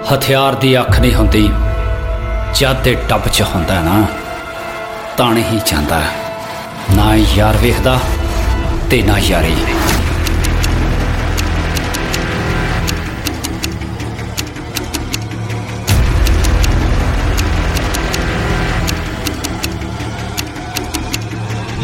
ਹਥਿਆਰ ਦੀ ਅੱਖ ਨਹੀਂ ਹੁੰਦੀ, ਜਦ ਦੇ ਟੱਬ 'ਚ ਹੁੰਦਾ ਨਾ ਤਾਂ ਨਹੀਂ ਜਾਂਦਾ, ਨਾ ਯਾਰ ਵੇਖਦਾ ਤੇ ਨਾ ਯਾਰੀ।